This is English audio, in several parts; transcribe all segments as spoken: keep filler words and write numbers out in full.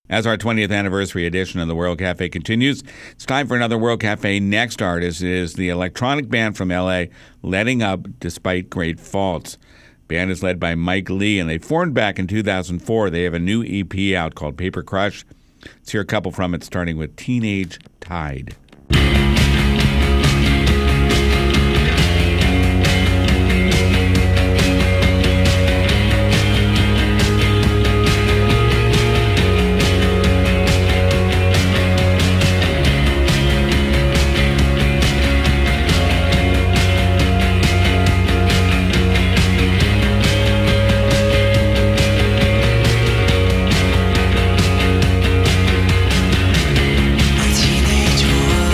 As our twentieth anniversary edition of the World Cafe continues, it's time for another World Cafe Next artist. It is the electronic band from L A, Letting Up Despite Great Faults. The band is led by Mike Lee, and they formed back in two thousand four. They have a new E P out called Paper Crush. Let's hear a couple from it, starting with Teenage Tide. Teenage war.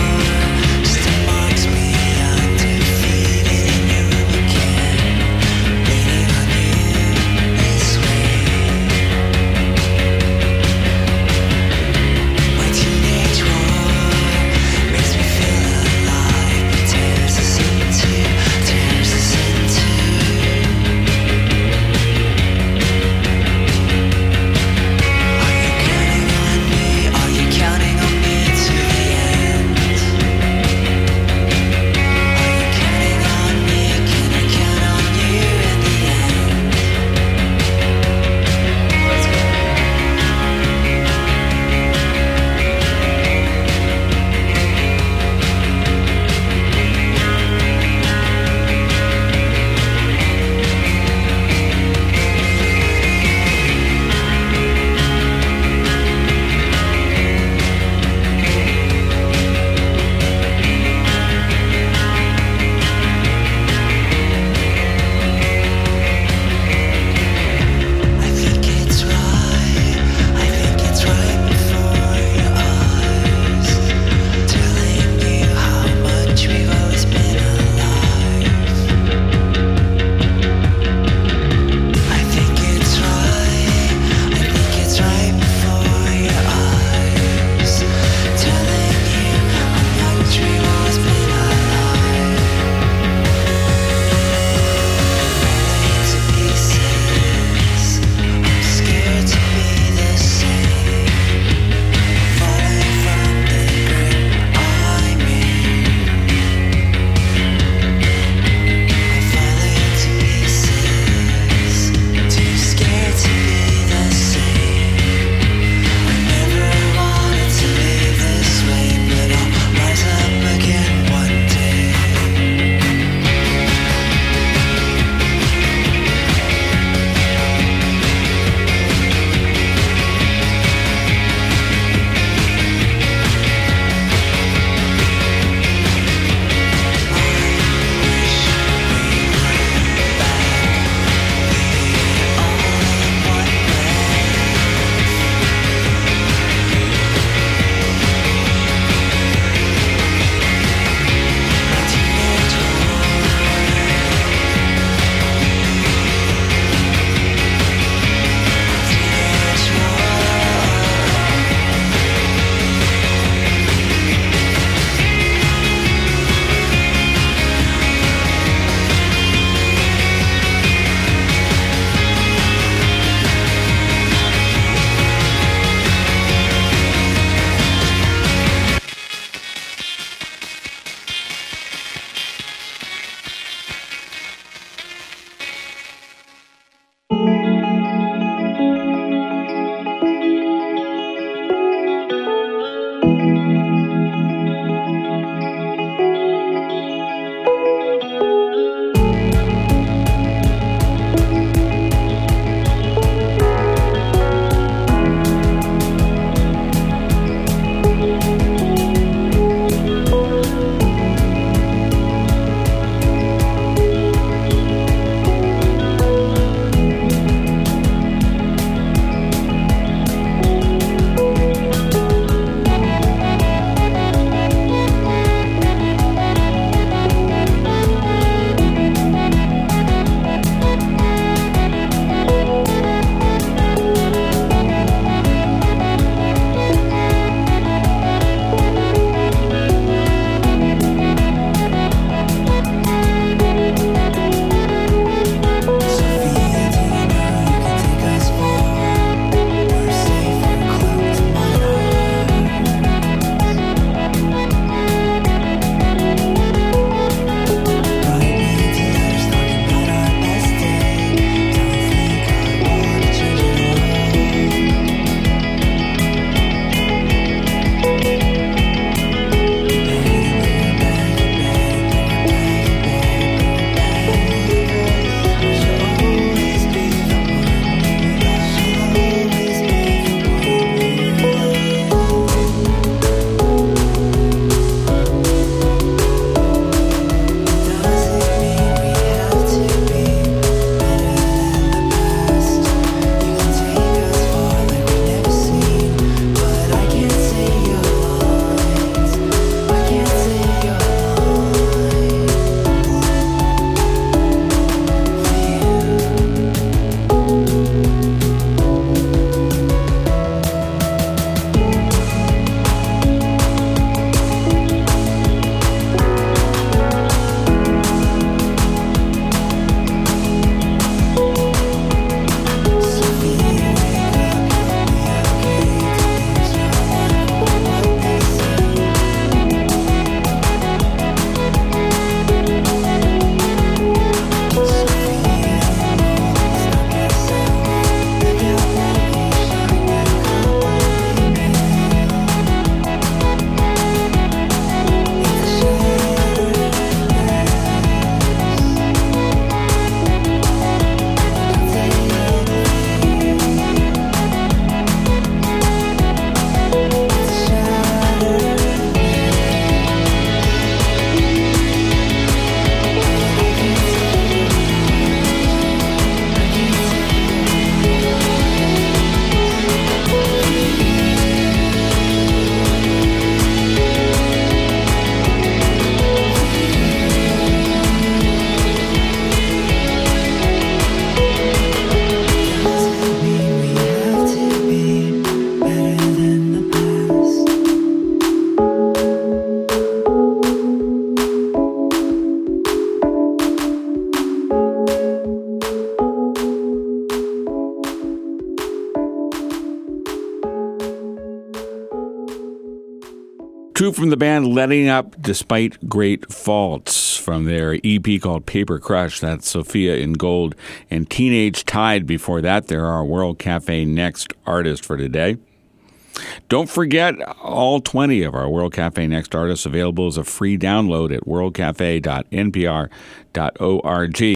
True from the band Letting Up Despite Great Faults from their E P called Paper Crush. That's Sophia in Gold and Teenage Tide. Before that, there are World Cafe Next artist for today. Don't forget all twenty of our World Cafe Next artists available as a free download at world cafe dot n p r dot org.